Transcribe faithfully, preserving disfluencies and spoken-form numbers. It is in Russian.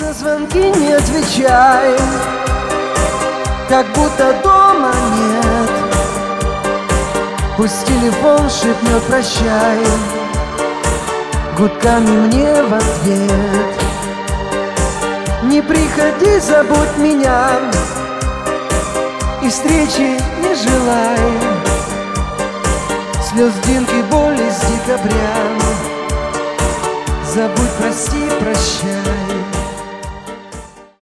на звонки не отвечай, как будто дома нет. Пусть телефон шепнет прощай гудками мне в ответ. Не приходи, забудь меня, и встречи не желай. Слез, динки, боли с декабря, забудь, прости, прощай.